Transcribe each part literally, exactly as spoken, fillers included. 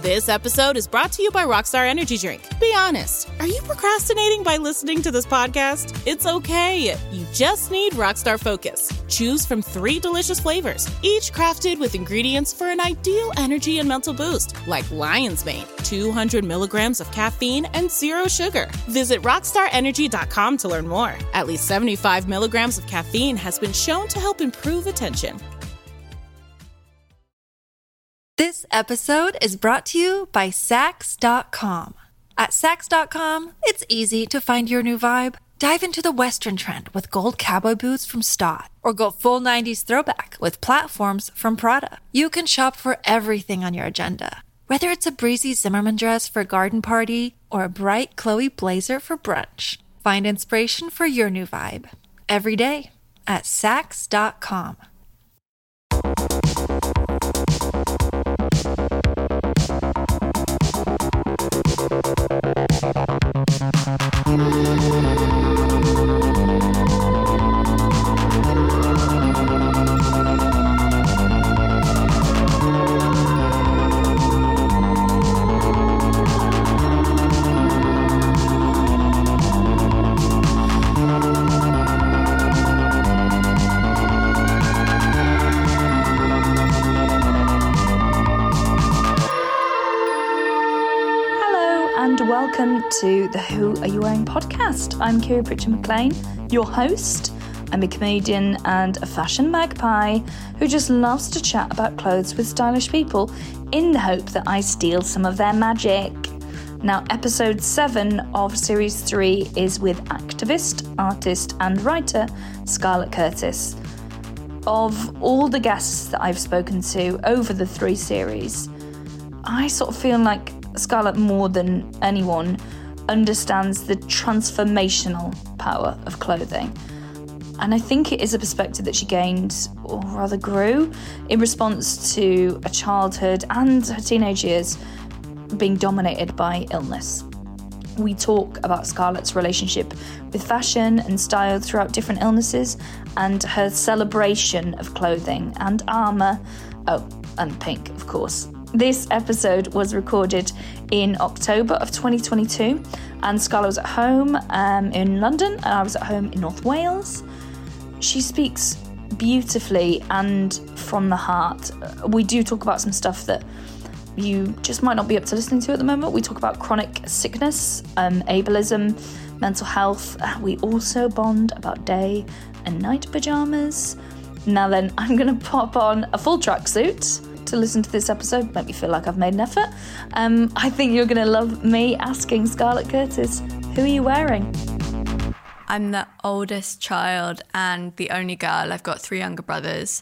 This episode is brought to you by Rockstar Energy Drink. Be honest, are you procrastinating by listening to this podcast? It's okay. You just need Rockstar Focus. Choose from three delicious flavors, each crafted with ingredients for an ideal energy and mental boost, like Lion's Mane, two hundred milligrams of caffeine and zero sugar. Visit rockstar energy dot com to learn more. At least seventy-five milligrams of caffeine has been shown to help improve attention. This episode is brought to you by Sax dot com. At Sax dot com, it's easy to find your new vibe. Dive into the Western trend with gold cowboy boots from Stott, or go full nineties throwback with platforms from Prada. You can shop for everything on your agenda, whether it's a breezy Zimmermann dress for a garden party or a bright Chloe blazer for brunch. Find inspiration for your new vibe every day at Sax dot com. Welcome to the Who Are You Wearing podcast. I'm Kira Pritchard McLean, your host. I'm a comedian and a fashion magpie who just loves to chat about clothes with stylish people in the hope that I steal some of their magic. Now, episode seven of series three is with activist, artist and writer Scarlett Curtis. Of all the guests that I've spoken to over the three series, I sort of feel like Scarlett, more than anyone, understands the transformational power of clothing. And I think it is a perspective that she gained, or rather grew, in response to a childhood and her teenage years being dominated by illness. We talk about Scarlett's relationship with fashion and style throughout different illnesses, and her celebration of clothing and armour. Oh, and pink, of course. This episode was recorded in October of twenty twenty-two, and Scarlett was at home um, in London, and I was at home in North Wales. She speaks beautifully and from the heart. We do talk about some stuff that you just might not be up to listening to at the moment. We talk about chronic sickness, um, ableism, mental health. We also bond about day and night pyjamas. Now then, I'm going to pop on a full tracksuit to listen to this episode, make me feel like I've made an effort. Um, I think you're going to love me asking Scarlett Curtis, who are you wearing? I'm the oldest child and the only girl. I've got three younger brothers.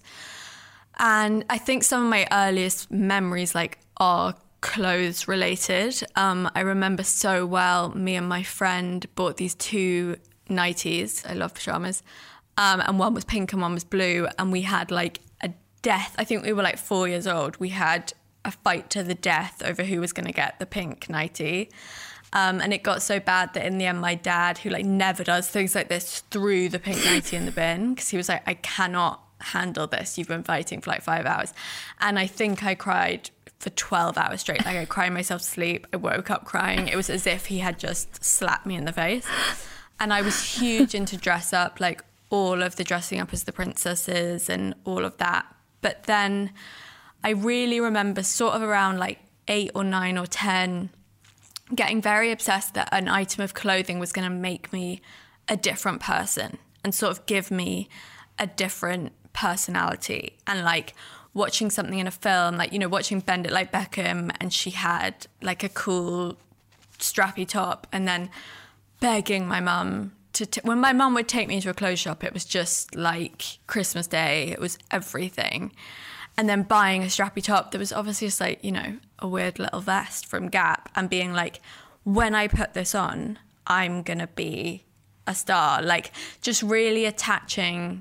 And I think some of my earliest memories like are clothes related. Um, I remember so well, me and my friend bought these two nighties. I love pyjamas. Um, and one was pink and one was blue. And we had like death. I think we were like four years old. We had a fight to the death over who was going to get the pink nightie. Um, and it got so bad that in the end, my dad, who like never does things like this, threw the pink nightie in the bin because he was like, I cannot handle this. You've been fighting for like five hours. And I think I cried for twelve hours straight. Like I cried myself to sleep. I woke up crying. It was as if he had just slapped me in the face. And I was huge into dress up, like all of the dressing up as the princesses and all of that. But then I really remember sort of around like eight or nine or ten getting very obsessed that an item of clothing was going to make me a different person and sort of give me a different personality. And like watching something in a film, like, you know, watching Bend It Like Beckham, and she had like a cool strappy top, and then begging my mum To t- when my mum would take me to a clothes shop, it was just like Christmas Day. It was everything. And then buying a strappy top that was obviously just like, you know, a weird little vest from Gap, and being like, when I put this on, I'm going to be a star. Like just really attaching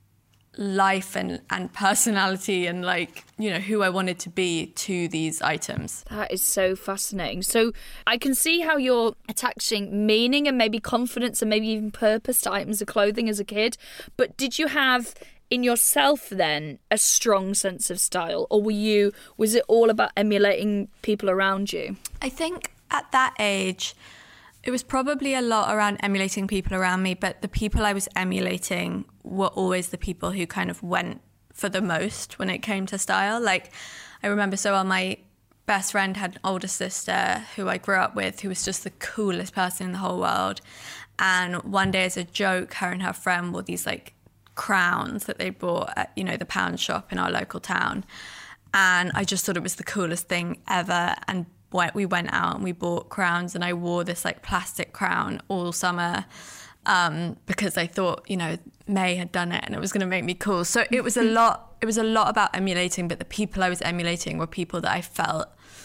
life and, and personality and like, you know, who I wanted to be to these items. That is so fascinating. So I can see how you're attaching meaning and maybe confidence and maybe even purpose to items of clothing as a kid. But did you have in yourself then a strong sense of style, or were you was it all about emulating people around you? I think at that age it was probably a lot around emulating people around me, but the people I was emulating were always the people who kind of went for the most when it came to style. Like, I remember so well, my best friend had an older sister who I grew up with, who was just the coolest person in the whole world. And one day, as a joke, her and her friend wore these like crowns that they bought at, you know, the pound shop in our local town. And I just thought it was the coolest thing ever. And we went out and we bought crowns, and I wore this like plastic crown all summer um, because I thought, you know, May had done it and it was going to make me cool. So it was a lot, it was a lot about emulating, but the people I was emulating were people that I felt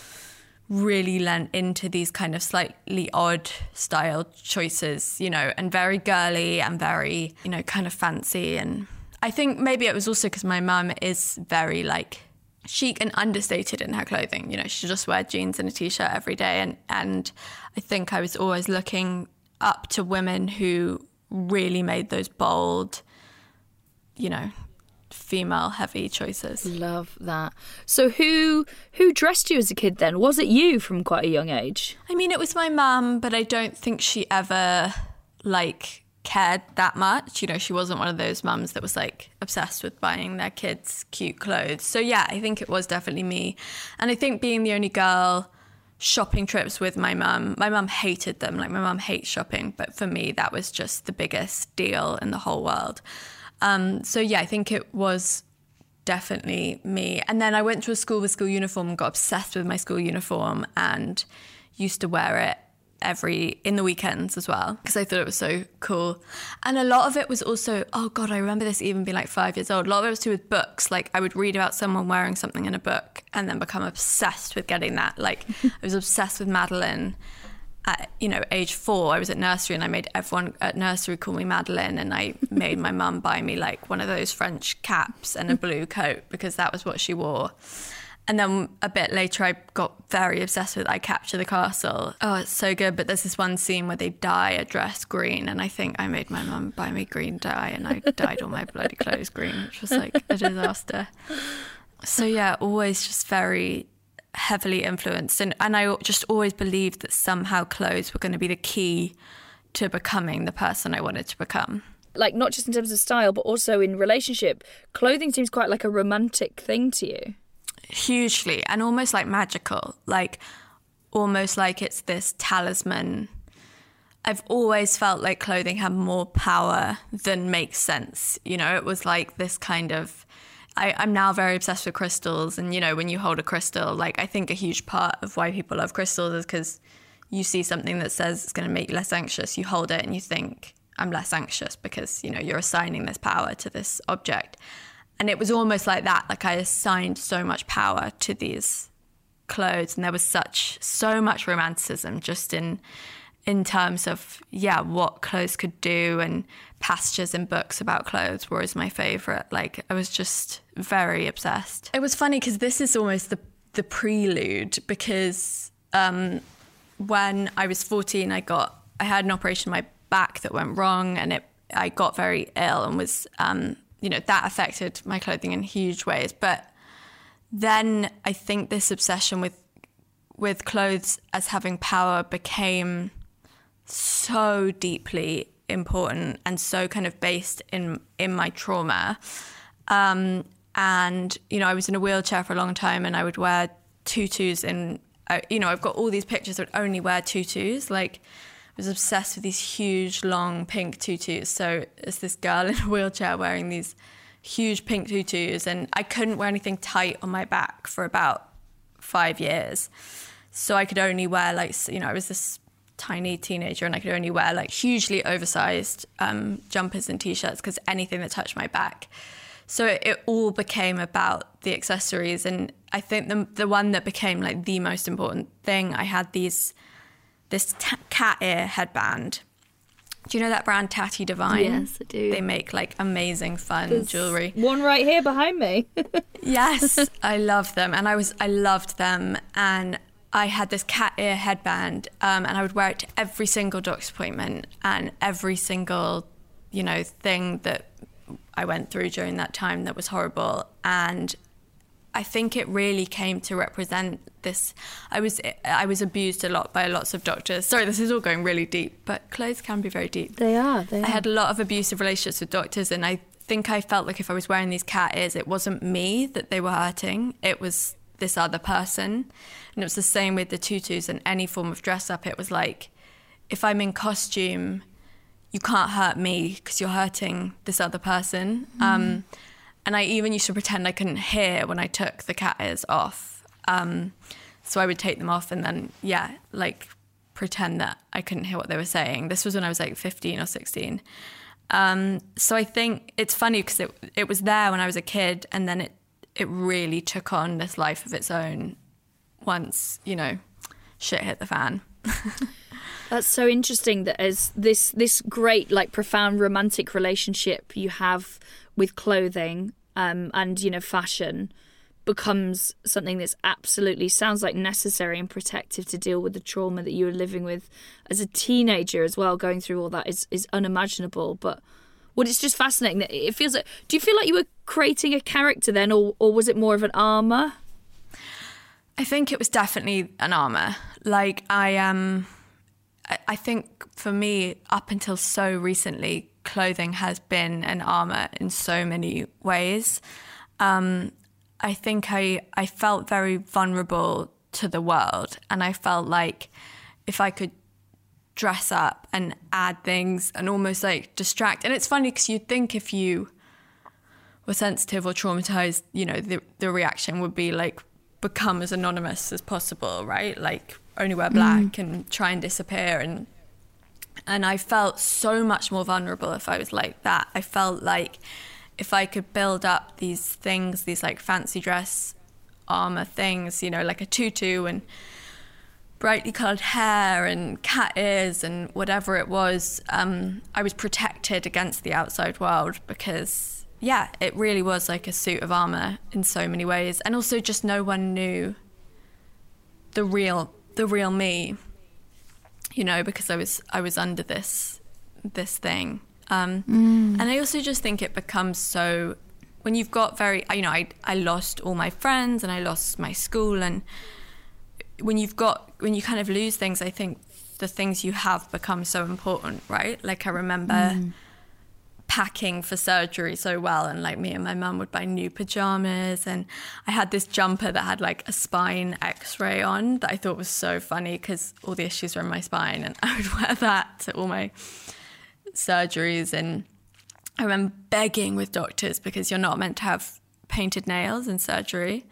really lent into these kind of slightly odd style choices, you know, and very girly and very, you know, kind of fancy. And I think maybe it was also because my mum is very like chic and understated in her clothing. You know, she just wear jeans and a t-shirt every day. And, and I think I was always looking up to women who really made those bold, you know, female heavy choices. Love that. So who who dressed you as a kid then? Was it you from quite a young age? I mean, it was my mum, but I don't think she ever like cared that much. You know, she wasn't one of those mums that was like obsessed with buying their kids cute clothes. So yeah, I think it was definitely me. And I think being the only girl, shopping trips with my mum, my mum hated them. Like, my mum hates shopping, but for me that was just the biggest deal in the whole world. Um, so yeah, I think it was definitely me. And then I went to a school with school uniform and got obsessed with my school uniform and used to wear it every, in the weekends as well, because I thought it was so cool. And a lot of it was also, oh God, I remember this even being like five years old. A lot of it was to do with books. Like, I would read about someone wearing something in a book and then become obsessed with getting that. Like, I was obsessed with Madeline. At, you know, age four, I was at nursery and I made everyone at nursery call me Madeline, and I made my mum buy me like one of those French caps and a blue coat because that was what she wore. And then a bit later, I got very obsessed with I Capture the Castle. Oh, it's so good. But there's this one scene where they dye a dress green, and I think I made my mum buy me green dye, and I dyed all my bloody clothes green, which was like a disaster. So yeah, always just very heavily influenced. And, and I just always believed that somehow clothes were going to be the key to becoming the person I wanted to become. Like, not just in terms of style, but also in relationship. Clothing seems quite like a romantic thing to you. Hugely, and almost like magical, like almost like it's this talisman. I've always felt like clothing had more power than makes sense. You know, it was like this kind of, I, I'm now very obsessed with crystals. And, you know, when you hold a crystal, like, I think a huge part of why people love crystals is because you see something that says it's going to make you less anxious. You hold it and you think, I'm less anxious because, you know, you're assigning this power to this object. And it was almost like that. Like, I assigned so much power to these clothes, and there was such, so much romanticism just in, in terms of, yeah, what clothes could do, and passages in books about clothes were always my favorite. Like, I was just very obsessed. It was funny because this is almost the, the prelude, because um, when I was fourteen, I got, I had an operation on my back that went wrong, and it, I got very ill and was, um, you know, that affected my clothing in huge ways. But then I think this obsession with with clothes as having power became so deeply important and so kind of based in in my trauma. Um, and, you know, I was in a wheelchair for a long time, and I would wear tutus, and, uh, you know, I've got all these pictures that would only wear tutus. Like, was obsessed with these huge, long pink tutus. So it's this girl in a wheelchair wearing these huge pink tutus, and I couldn't wear anything tight on my back for about five years. So I could only wear, like, you know, I was this tiny teenager, and I could only wear like hugely oversized um, jumpers and t-shirts because anything that touched my back. So it, it all became about the accessories. And I think the the one that became like the most important thing, I had these this t- cat ear headband. Do you know that brand Tatty Divine? Yes, I do. They make like amazing fun There's jewelry. One right here behind me. Yes, I love them. And I was I loved them. And I had this cat ear headband, um, and I would wear it to every single doctor's appointment and every single, you know, thing that I went through during that time that was horrible. And I think it really came to represent this. I was I was abused a lot by lots of doctors. Sorry, this is all going really deep, but clothes can be very deep. They are. They are. I had a lot of abusive relationships with doctors, and I think I felt like if I was wearing these cat ears, it wasn't me that they were hurting. It was this other person. And it was the same with the tutus and any form of dress up. It was like, if I'm in costume, you can't hurt me because you're hurting this other person. Mm. Um, and I even used to pretend I couldn't hear when I took the cat ears off. Um, so I would take them off and then, yeah, like pretend that I couldn't hear what they were saying. This was when I was like fifteen or sixteen. Um, so I think it's funny because it, it was there when I was a kid, and then it, it really took on this life of its own once, you know, shit hit the fan. That's so interesting that as this this great, like, profound romantic relationship you have with clothing um, and, you know, fashion becomes something that's absolutely, sounds like, necessary and protective to deal with the trauma that you were living with as a teenager as well. Going through all that is, is unimaginable. But well, it's just fascinating that it feels like, do you feel like you were creating a character then, or, or was it more of an armour? I think it was definitely an armour. Like, I um, I, I think for me, up until so recently, clothing has been an armour in so many ways. Um, I think I, I felt very vulnerable to the world, and I felt like if I could dress up and add things and almost like distract. And it's funny because you'd think if you were sensitive or traumatized, you know, the, the reaction would be like, become as anonymous as possible, right? Like only wear black mm. and try and disappear. And and I felt so much more vulnerable if I was like that. I felt like if I could build up these things, these like fancy dress armor things, you know, like a tutu and brightly colored hair and cat ears and whatever it was, um, I was protected against the outside world because, yeah, it really was like a suit of armor in so many ways. And also just no one knew the real the real me, you know, because I was I was under this this thing. Um, mm. And I also just think it becomes so, when you've got very, you know, I I lost all my friends and I lost my school, and when you've got, when you kind of lose things, I think the things you have become so important, right? Like I remember mm. packing for surgery so well, and like me and my mum would buy new pajamas, and I had this jumper that had like a spine x-ray on that I thought was so funny because all the issues were in my spine, and I would wear that to all my surgeries. And I remember begging with doctors because you're not meant to have painted nails in surgery,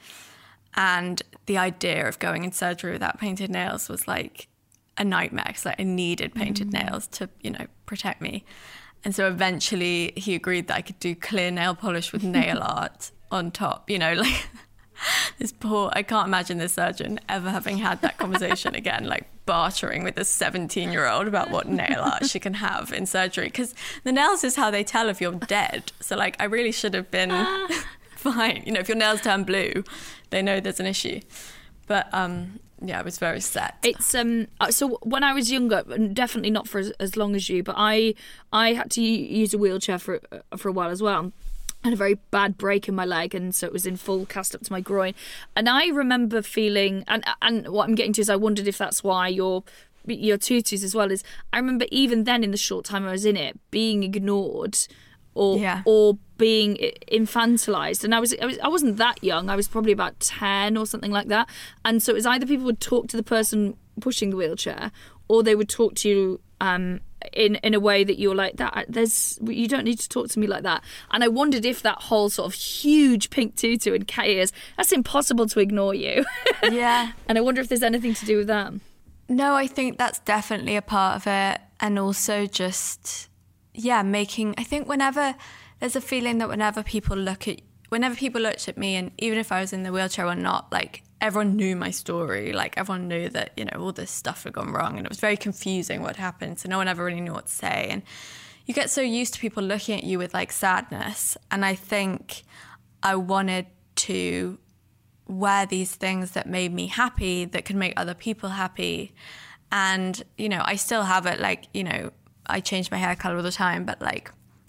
and the idea of going in surgery without painted nails was like a nightmare because like I needed painted mm. nails to, you know, protect me. And so eventually he agreed that I could do clear nail polish with nail art on top, you know, like this poor, I can't imagine this surgeon ever having had that conversation again, like bartering with a seventeen year old about what nail art she can have in surgery. Because the nails is how they tell if you're dead. So like, I really should have been fine. You know, if your nails turn blue, they know there's an issue. But um, yeah, I was very set. It's um. So when I was younger, definitely not for as, as long as you, but I I had to use a wheelchair for for a while as well. I had a very bad break in my leg, and so it was in full cast up to my groin. And I remember feeling, and and what I'm getting to is, I wondered if that's why your your tutus as well is. I remember even then, in the short time I was in it, being ignored, or yeah. or being infantilized. And I was, I was I wasn't that young. I was probably about ten or something like that. And so it was either people would talk to the person pushing the wheelchair, or they would talk to you um, in in a way that you're like, that there's you don't need to talk to me like that. And I wondered if that whole sort of huge pink tutu and cat ears, that's impossible to ignore you. Yeah. And I wonder if there's anything to do with that. No, I think that's definitely a part of it. And also just, yeah, making, I think whenever there's a feeling that whenever people look at, whenever people looked at me, and even if I was in the wheelchair or not, like everyone knew my story. Like everyone knew that, you know, all this stuff had gone wrong, and it was very confusing what happened. So no one ever really knew what to say. And you get so used to people looking at you with like sadness. And I think I wanted to wear these things that made me happy, that could make other people happy. And, you know, I still have it, like, you know, I change my hair color all the time, but like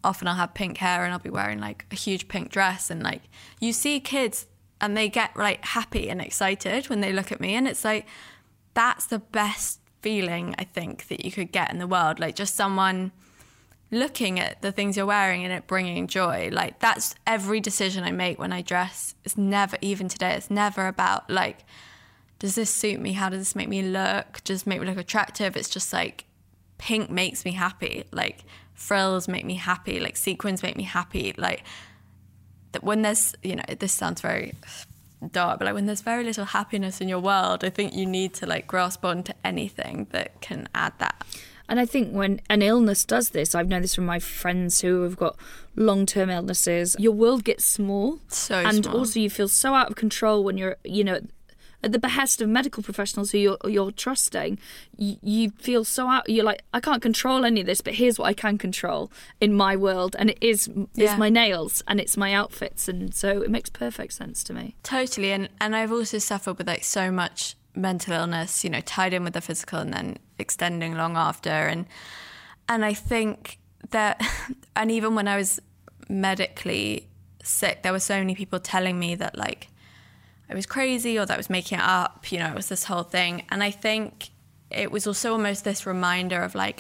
often I'll have pink hair and I'll be wearing like a huge pink dress, and like you see kids and they get like happy and excited when they look at me, and it's like that's the best feeling I think that you could get in the world, like just someone looking at the things you're wearing and it bringing joy. Like that's every decision I make when I dress. It's never, even today, it's never about like, does this suit me? How does this make me look? Does it make me look attractive? It's just like pink makes me happy. Like frills make me happy. Like sequins make me happy. Like that when there's, you know, this sounds very dark, but like when there's very little happiness in your world, I think you need to like grasp onto anything that can add that. And I think when an illness does this, I've known this from my friends who have got long-term illnesses, your world gets small. So and small. Also you feel so out of control when you're, you know, at the behest of medical professionals who you're, you're trusting. You, you feel so out, you're like, I can't control any of this, but here's what I can control in my world. And it is Yeah. it's my nails and it's my outfits. And so it makes perfect sense to me. Totally. And, and I've also suffered with like so much mental illness, you know, tied in with the physical and then extending long after. And and I think that, and even when I was medically sick, there were so many people telling me that like I was crazy or that I was making it up, you know, it was this whole thing. And I think it was also almost this reminder of like,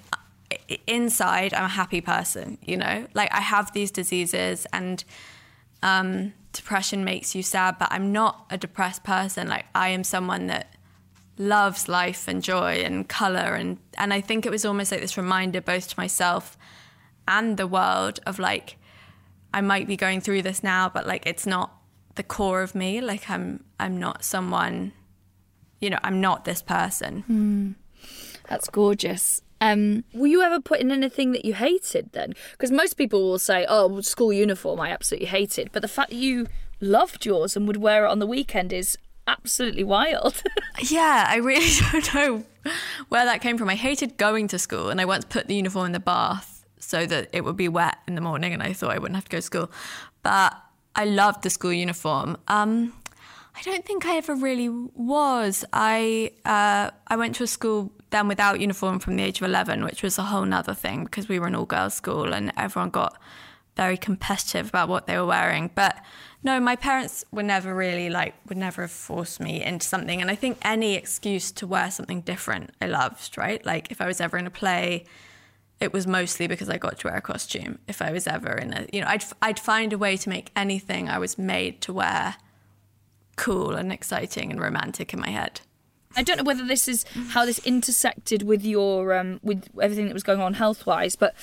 inside I'm a happy person, you know, like I have these diseases and um, depression makes you sad, but I'm not a depressed person. Like I am someone that loves life and joy and colour, and and I think it was almost like this reminder both to myself and the world of like I might be going through this now, but like it's not the core of me. Like I'm I'm not someone, you know, I'm not this person. Mm. That's gorgeous. Um, were you ever put in anything that you hated then? Because most people will say, oh, school uniform I absolutely hated, but the fact that you loved yours and would wear it on the weekend is absolutely wild. Yeah, I really don't know where that came from. I hated going to school, and I once put the uniform in the bath so that it would be wet in the morning and I thought I wouldn't have to go to school. But I loved the school uniform. Um, I don't think I ever really was. I uh, I went to a school then without uniform from the age of eleven, which was a whole nother thing because we were an all-girls school and everyone got very competitive about what they were wearing. But no, my parents were never really like, would never have forced me into something. And I think any excuse to wear something different, I loved, right? Like if I was ever in a play, it was mostly because I got to wear a costume. If I was ever in a, you know, I'd, I'd find a way to make anything I was made to wear cool and exciting and romantic in my head. I don't know whether this is how this intersected with your, um, with everything that was going on health-wise, but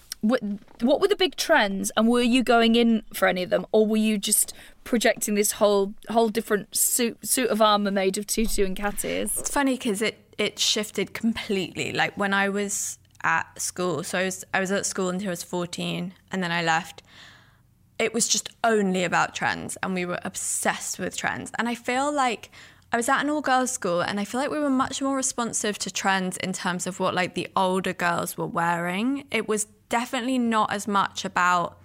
what were the big trends, and were you going in for any of them, or were you just projecting this whole whole different suit suit of armour made of tutu and cat ears? It's funny because it, it shifted completely. Like when I was at school, so I was, I was at school until I was fourteen, and then I left. It was just only about trends, and we were obsessed with trends. And I feel like I was at an all-girls school, and I feel like we were much more responsive to trends in terms of what like the older girls were wearing. It was definitely not as much about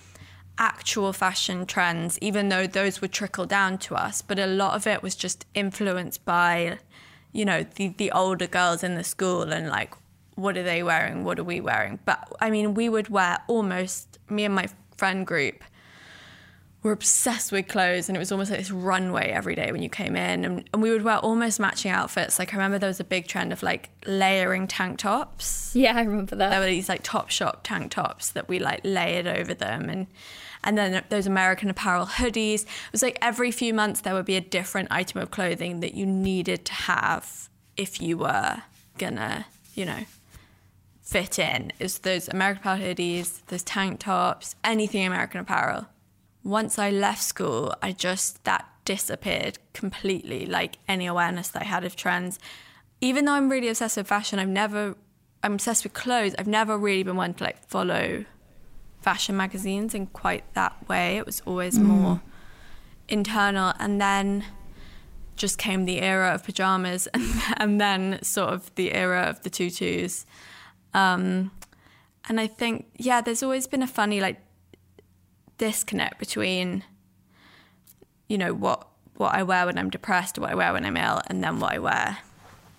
actual fashion trends, even though those would trickle down to us. But a lot of it was just influenced by, you know, the, the older girls in the school and like, what are they wearing? What are we wearing? But I mean, we would wear almost, me and my friend group were obsessed with clothes, and it was almost like this runway every day when you came in, and, and we would wear almost matching outfits. Like I remember there was a big trend of like layering tank tops. Yeah, I remember that. There were these like Topshop tank tops that we like layered over them, and and then those American Apparel hoodies. It was like every few months there would be a different item of clothing that you needed to have if you were gonna, you know, fit in. It was those American Apparel hoodies, those tank tops, anything American Apparel. Once I left school, I just, that disappeared completely, like any awareness that I had of trends. Even though I'm really obsessed with fashion, I've never, I'm obsessed with clothes, I've never really been one to like follow fashion magazines in quite that way. It was always mm. more internal. And then just came the era of pajamas, and, and then sort of the era of the tutus. Um, and I think, yeah, there's always been a funny like disconnect between, you know, what what I wear when I'm depressed, what I wear when I'm ill, and then what I wear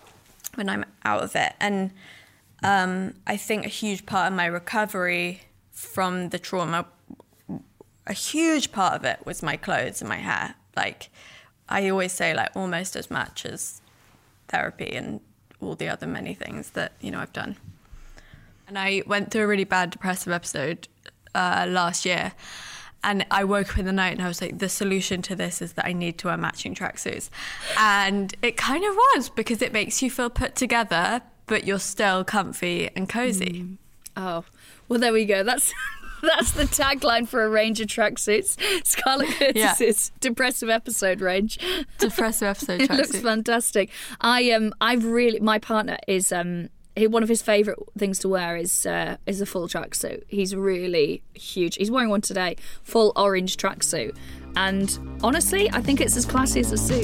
when I'm out of it. And um, I think a huge part of my recovery from the trauma, a huge part of it was my clothes and my hair. Like, I always say, like, almost as much as therapy and all the other many things that, you know, I've done. And I went through a really bad depressive episode uh, last year. And I woke up in the night and I was like, the solution to this is that I need to wear matching tracksuits. And it kind of was, because it makes you feel put together, but you're still comfy and cozy. Mm. Oh, well, there we go. That's that's the tagline for a range of tracksuits. Scarlett Curtis's yeah. depressive episode range. Depressive episode tracksuit. It looks tracksuit. fantastic. I um, I've really, my partner is um. One of his favourite things to wear is uh, is a full tracksuit. He's really huge. He's wearing one today, full orange tracksuit. And honestly, I think it's as classy as a suit.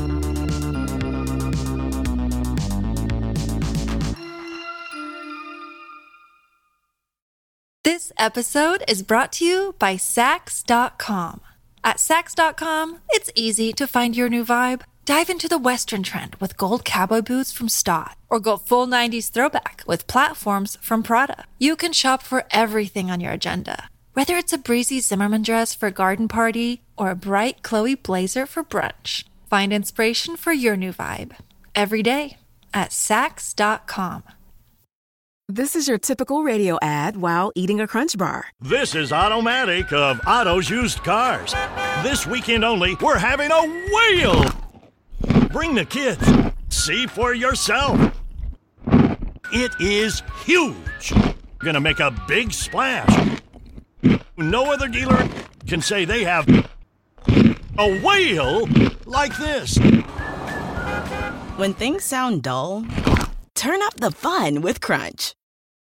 This episode is brought to you by Sax dot com. At Sax dot com, it's easy to find your new vibe. Dive into the Western trend with gold cowboy boots from Stott, or go full nineties throwback with platforms from Prada. You can shop for everything on your agenda, whether it's a breezy Zimmermann dress for a garden party or a bright Chloe blazer for brunch. Find inspiration for your new vibe every day at Sax dot com. This is your typical radio ad while eating a Crunch Bar. This is Automatic of Otto's Used Cars. This weekend only, we're having a whale! Bring the kids. See for yourself. It is huge. Gonna make a big splash. No other dealer can say they have a whale like this. When things sound dull, turn up the fun with Crunch.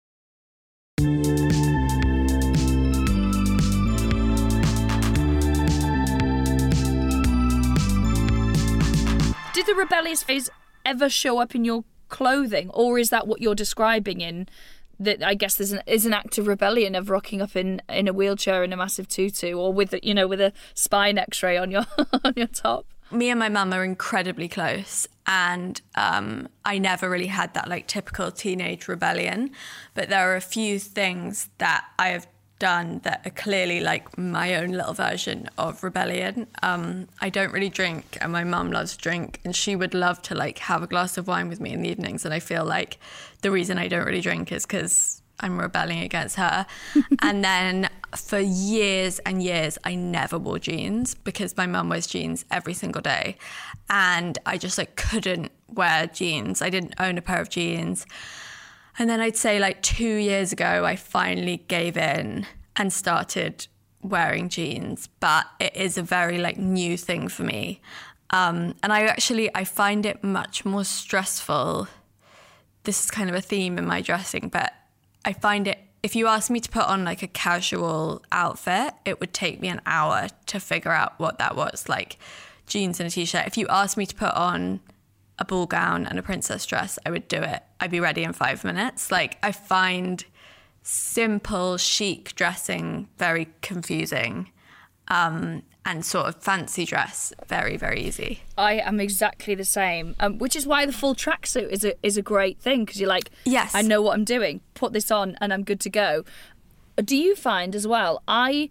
Did the rebellious phase ever show up in your clothing, or is that what you're describing in that? I guess there's an is an act of rebellion of rocking up in, in a wheelchair in a massive tutu, or with you know with a spine X-ray on your on your top. Me and my mum are incredibly close, and um, I never really had that like typical teenage rebellion. But there are a few things that I have done that are clearly like my own little version of rebellion. Um, I don't really drink, and my mum loves to drink, and she would love to like have a glass of wine with me in the evenings. And I feel like the reason I don't really drink is because I'm rebelling against her. And then for years and years, I never wore jeans because my mum wears jeans every single day. And I just like couldn't wear jeans. I didn't own a pair of jeans. And then I'd say like two years ago, I finally gave in and started wearing jeans. But it is a very like new thing for me. Um, and I actually, I find it much more stressful. This is kind of a theme in my dressing, but I find it, if you ask me to put on like a casual outfit, it would take me an hour to figure out what that was, like jeans and a t-shirt. If you asked me to put on a ball gown and a princess dress, I would do it. I'd be ready in five minutes. Like I find simple, chic dressing very confusing, um, and sort of fancy dress very, very easy. I am exactly the same, um, which is why the full tracksuit is a is a great thing, because you're like, yes, I know what I'm doing. Put this on and I'm good to go. Do you find as well? I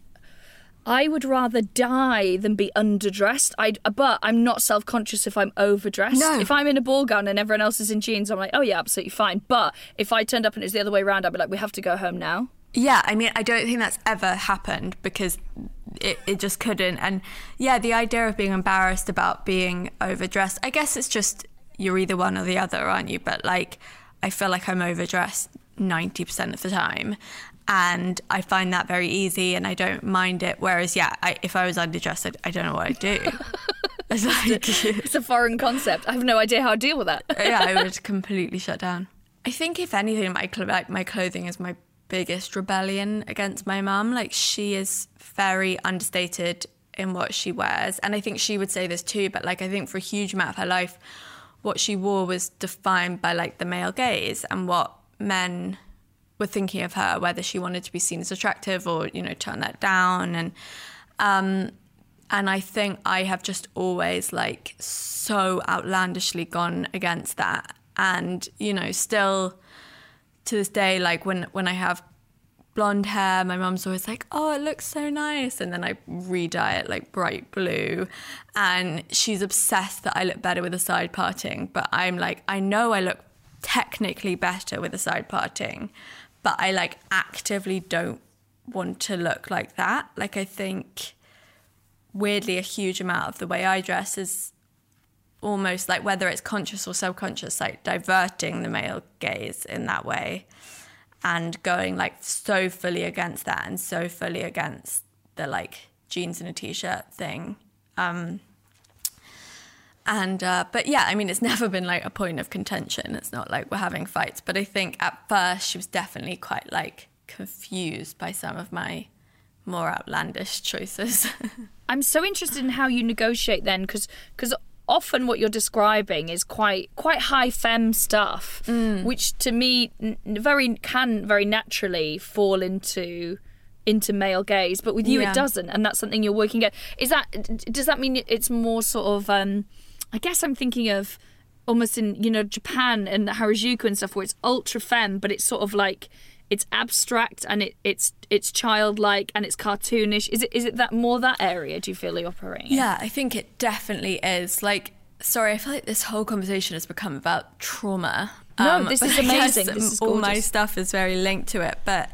I would rather die than be underdressed. I but I'm not self-conscious if I'm overdressed. No. If I'm in a ball gown and everyone else is in jeans, I'm like, oh yeah, absolutely fine. But if I turned up and it was the other way around, I'd be like, we have to go home now. Yeah, I mean, I don't think that's ever happened because it, it just couldn't. And yeah, the idea of being embarrassed about being overdressed, I guess it's just you're either one or the other, aren't you? But like, I feel like I'm overdressed ninety percent of the time. And I find that very easy and I don't mind it. Whereas, yeah, I, if I was underdressed, I, I don't know what I'd do. It's, like, it's a foreign concept. I have no idea how to deal with that. Yeah, I would completely shut down. I think if anything, my, like, my clothing is my biggest rebellion against my mum. Like, she is very understated in what she wears. And I think she would say this too, but like, I think for a huge amount of her life, what she wore was defined by like the male gaze and what men were thinking of her, whether she wanted to be seen as attractive or, you know, turn that down. And um, and I think I have just always like so outlandishly gone against that. And, you know, still to this day, like when, when I have blonde hair, my mum's always like, oh, it looks so nice. And then I re-dye it like bright blue. And she's obsessed that I look better with a side parting. But I'm like, I know I look technically better with a side parting, but I like actively don't want to look like that. Like, I think weirdly a huge amount of the way I dress is almost like, whether it's conscious or subconscious, like diverting the male gaze in that way and going like so fully against that and so fully against the like jeans and a t-shirt thing. Um, and, uh, but yeah, I mean, it's never been like a point of contention. It's not like we're having fights, but I think at first she was definitely quite like confused by some of my more outlandish choices. I'm so interested in how you negotiate then, because because often what you're describing is quite quite high femme stuff, mm. which to me n- very can very naturally fall into into male gaze, but with you yeah. it doesn't, and that's something you're working at. Is that does that mean it's more sort of? Um, I guess I'm thinking of almost in you know Japan and Harajuku and stuff, where it's ultra femme, but it's sort of like it's abstract and it, it's it's childlike and it's cartoonish. Is it is it that more that area? Do you feel you're operating? Yeah, I think it definitely is. Like, sorry, I feel like this whole conversation has become about trauma. No, um, this is amazing. This is all gorgeous. my stuff is very linked to it. But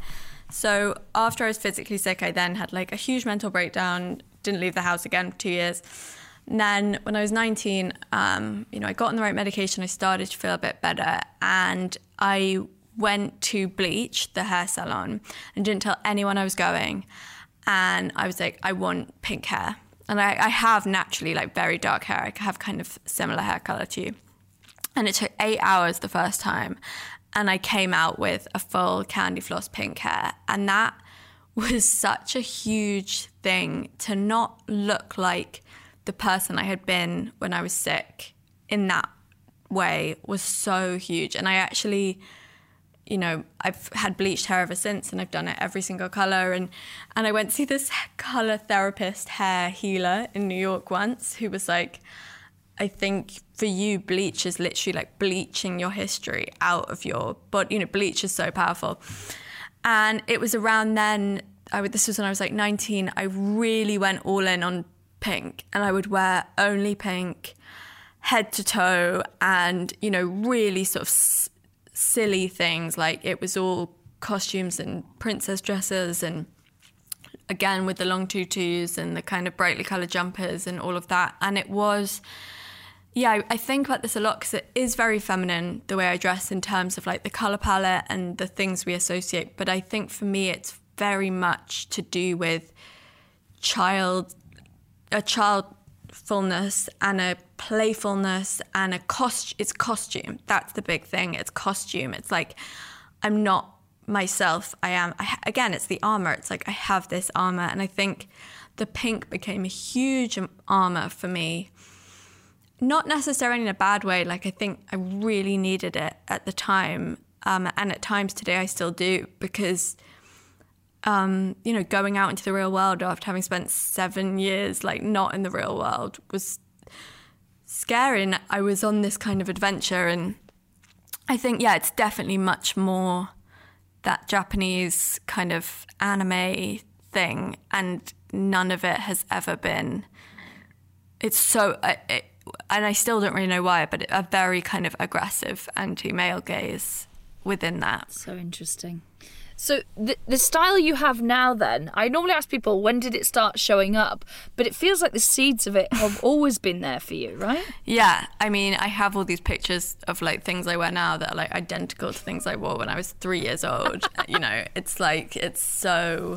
so after I was physically sick, I then had like a huge mental breakdown. Didn't leave the house again for two years. And then when I was nineteen, um, you know, I got on the right medication. I started to feel a bit better, and I went to Bleach, the hair salon, and didn't tell anyone I was going. And I was like, I want pink hair. And I, I have naturally like very dark hair. I have kind of similar hair color to you. And it took eight hours the first time. And I came out with a full candy floss pink hair. And that was such a huge thing, to not look like the person I had been when I was sick in that way was so huge. And I actually, you know, I've had bleached hair ever since, and I've done it every single color. And, and I went to see this color therapist, hair healer in New York once, who was like, I think for you, bleach is literally like bleaching your history out of your body. You know, bleach is so powerful. And it was around then, I would, this was when I was like nineteen, I really went all in on pink, and I would wear only pink, head to toe, and, you know, really sort of s- silly things. Like, it was all costumes and princess dresses, and again with the long tutus and the kind of brightly coloured jumpers and all of that. And it was, yeah, I, I think about this a lot because it is very feminine, the way I dress, in terms of like the colour palette and the things we associate. But I think for me it's very much to do with child, a childfulness and a playfulness and a cost. It's costume. That's the big thing. It's costume. It's like, I'm not myself. I am. I, again, it's the armor. It's like I have this armor, and I think the pink became a huge armor for me. Not necessarily in a bad way. Like, I think I really needed it at the time, um, and at times today I still do, because Um, you know, going out into the real world after having spent seven years, like, not in the real world was scary. And I was on this kind of adventure. And I think, yeah, it's definitely much more that Japanese kind of anime thing. And none of it has ever been, it's so, it, and I still don't really know why, but a very kind of aggressive anti-male gaze within that. So interesting. So the the style you have now then, I normally ask people, when did it start showing up? But it feels like the seeds of it have always been there for you, right? Yeah, I mean, I have all these pictures of like things I wear now that are like identical to things I wore when I was three years old. You know, it's like, it's so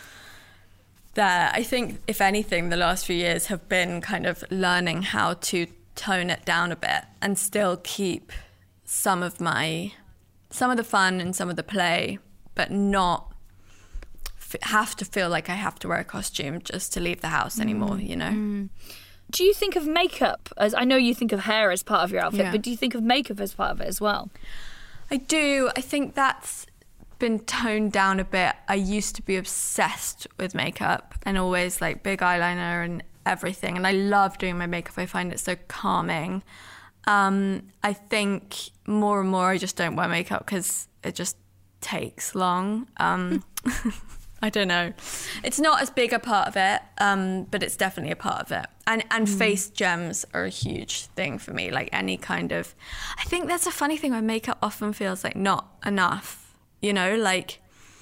there. I think, if anything, the last few years have been kind of learning how to tone it down a bit and still keep some of my, some of the fun and some of the play, but not f- have to feel like I have to wear a costume just to leave the house anymore, you know? Mm. Do you think of makeup as, I know you think of hair as part of your outfit, yeah. but do you think of makeup as part of it as well? I do. I think that's been toned down a bit. I used to be obsessed with makeup and always like big eyeliner and everything. And I love doing my makeup. I find it so calming. Um, I think more and more I just don't wear makeup because it just takes long. Um, I don't know. It's not as big a part of it, um, but it's definitely a part of it. And and mm. face gems are a huge thing for me. Like any kind of, I think that's a funny thing where makeup often feels like not enough. You know, like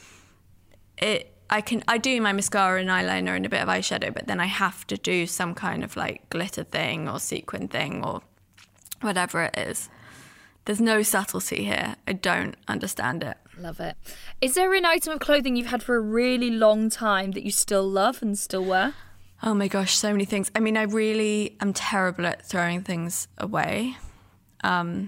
it. I can I do my mascara and eyeliner and a bit of eyeshadow, but then I have to do some kind of like glitter thing or sequin thing or whatever it is. There's no subtlety here. I don't understand it. Love it. Is there an item of clothing you've had for a really long time that you still love and still wear? Oh my gosh, so many things. I mean, I really am terrible at throwing things away. Um,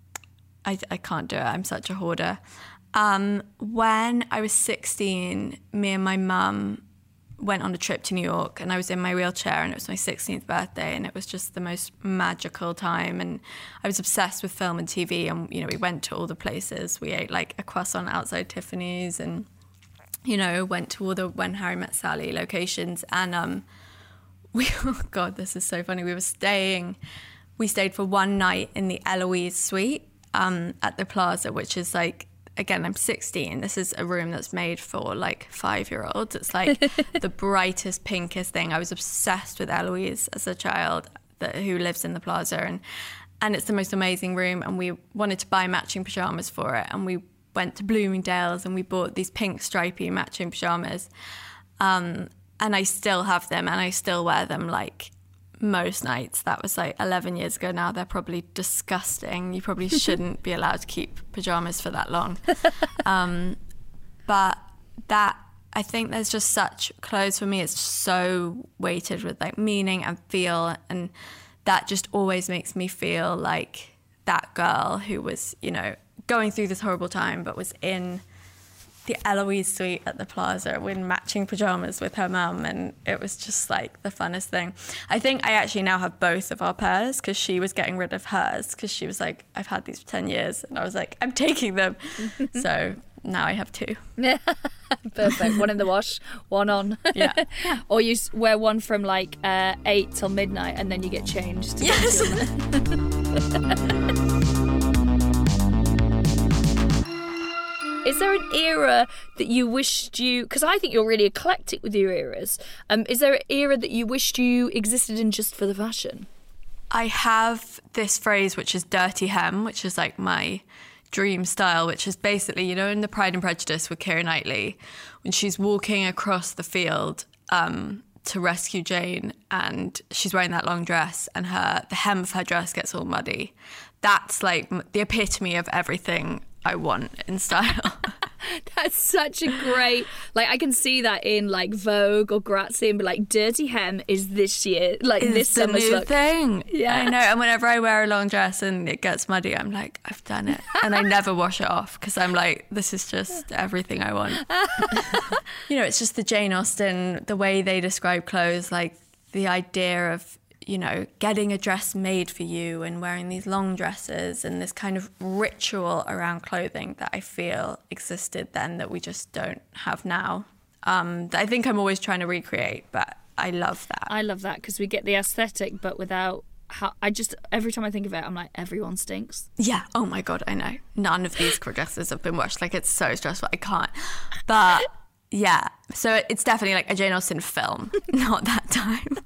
I, I can't do it. I'm such a hoarder. Um, when I was sixteen, me and my mum went on a trip to New York, and I was in my wheelchair, and it was my sixteenth birthday, and it was just the most magical time. And I was obsessed with film and T V, and you know, we went to all the places. We ate like a croissant outside Tiffany's, and you know, went to all the When Harry Met Sally locations. And um, we oh god, this is so funny. We were staying, we stayed for one night in the Eloise suite um, at the Plaza, which is like. Again, I'm sixteen. This is a room that's made for like five-year-olds. It's like the brightest, pinkest thing. I was obsessed with Eloise as a child, that, who lives in the Plaza, and and it's the most amazing room. And we wanted to buy matching pajamas for it, and we went to Bloomingdale's and we bought these pink stripy matching pajamas. Um, and I still have them, and I still wear them like most nights. That was like eleven years ago now. They're probably disgusting. You probably shouldn't be allowed to keep pajamas for that long. Um, but that, I think there's just such, clothes for me, it's so weighted with like meaning and feel, and that just always makes me feel like that girl who was, you know, going through this horrible time but was in the Eloise suite at the Plaza with matching pajamas with her mum, and it was just like the funnest thing. I think I actually now have both of our pairs, because she was getting rid of hers because she was like, I've had these for ten years, and I was like, I'm taking them. So now I have two. Perfect. One in the wash, one on. Yeah. Or you wear one from like uh, eight till midnight and then you get changed. Yes. Is there an era that you wished you... Because I think you're really eclectic with your eras. Um, is there an era that you wished you existed in just for the fashion? I have this phrase, which is dirty hem, which is like my dream style, which is basically, you know, in the Pride and Prejudice with Keira Knightley, when she's walking across the field um, to rescue Jane, and she's wearing that long dress, and her the hem of her dress gets all muddy. That's like the epitome of everything I want in style. That's such a great, like, I can see that in like Vogue or Grazzi and be like, dirty hem is this year, like it's this the summer's new look. thing. Yeah, I know. And whenever I wear a long dress and it gets muddy, I'm like, I've done it, and I never wash it off because I'm like, this is just everything I want. You know, it's just the Jane Austen, the way they describe clothes, like the idea of, you know, getting a dress made for you and wearing these long dresses, and this kind of ritual around clothing that I feel existed then that we just don't have now. Um, I think I'm always trying to recreate, but I love that. I love that because we get the aesthetic, but without how I just, every time I think of it, I'm like, everyone stinks. Yeah. Oh my God, I know. None of these dresses have been washed. Like, it's so stressful. I can't. But yeah, so it's definitely like a Jane Austen film, not that time.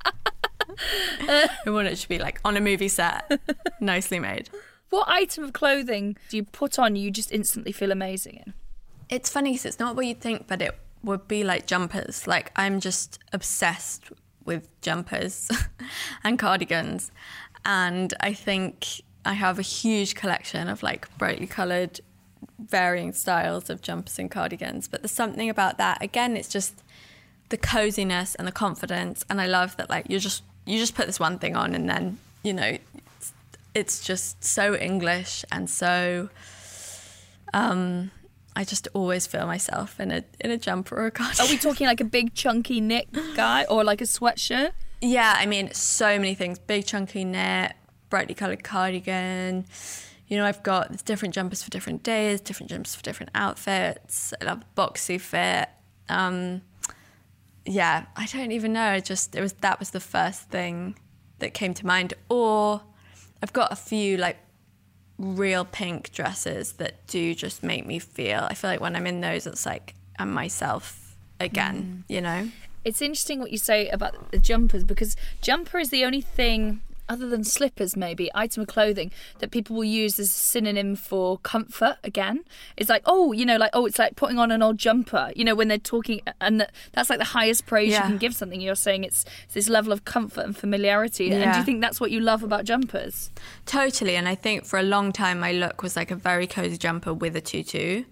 I want it to be like on a movie set, nicely made. What item of clothing do you put on you just instantly feel amazing in? It's funny because it's not what you'd think, but it would be like jumpers. Like, I'm just obsessed with jumpers and cardigans, and I think I have a huge collection of like brightly coloured varying styles of jumpers and cardigans. But there's something about that, again, it's just the coziness and the confidence, and I love that, like, you just you just put this one thing on and then, you know, it's, it's just so English and so um I just always feel myself in a in a jumper or a cardigan. Are we talking like a big chunky knit guy or like a sweatshirt? Yeah, I mean, so many things. Big chunky knit, brightly coloured cardigan. You know, I've got different jumpers for different days, different jumpers for different outfits. I love boxy fit. Um, yeah, I don't even know. It just, it was, that was the first thing that came to mind. Or I've got a few like real pink dresses that do just make me feel, I feel like when I'm in those, it's like I'm myself again, mm. you know? It's interesting what you say about the jumpers, because jumper is the only thing, other than slippers maybe, item of clothing that people will use as a synonym for comfort again. It's like, oh, you know, like, oh, it's like putting on an old jumper, you know, when they're talking, and that's like the highest praise yeah. you can give something. You're saying it's, it's this level of comfort and familiarity. Yeah. And do you think that's what you love about jumpers? Totally. And I think for a long time my look was like a very cozy jumper with a tutu.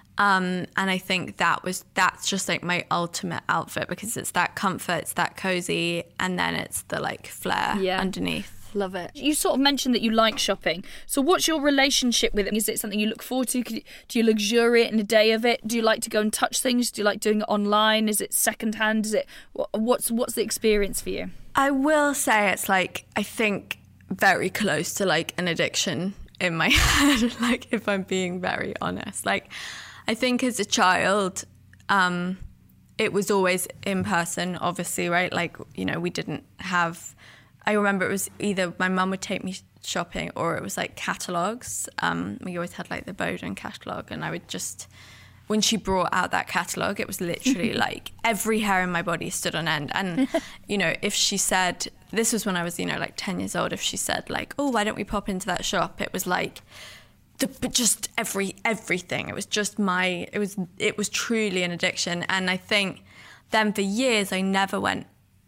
Um, and I think that was, that's just like my ultimate outfit, because it's that comfort, it's that cozy, and then it's the like flair yeah. underneath. Love it. You sort of mentioned that you like shopping. So what's your relationship with it? Is it something you look forward to? Do you luxuriate in a day of it? Do you like to go and touch things? Do you like doing it online? Is it secondhand? Is it, what's, what's the experience for you? I will say it's like, I think very close to like an addiction in my head, like if I'm being very honest. Like, I think as a child, um, it was always in person, obviously, right? Like, you know, we didn't have, I remember it was either my mum would take me shopping or it was like catalogues. Um, we always had like the Boden catalogue, and I would just, when she brought out that catalogue, it was literally like every hair in my body stood on end. And, you know, if she said, this was when I was, you know, like ten years old, if she said like, oh, why don't we pop into that shop? It was like, The, but just every everything. It was just my. It was it was truly an addiction, and I think then for years I never went.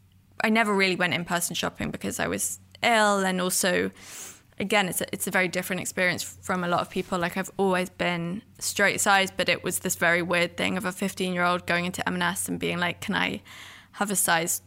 I never really went in person shopping because I was ill, and also, again, it's a, it's a very different experience from a lot of people. Like I've always been straight size, but it was this very weird thing of a fifteen year old going into M and S and being like, "Can I have a size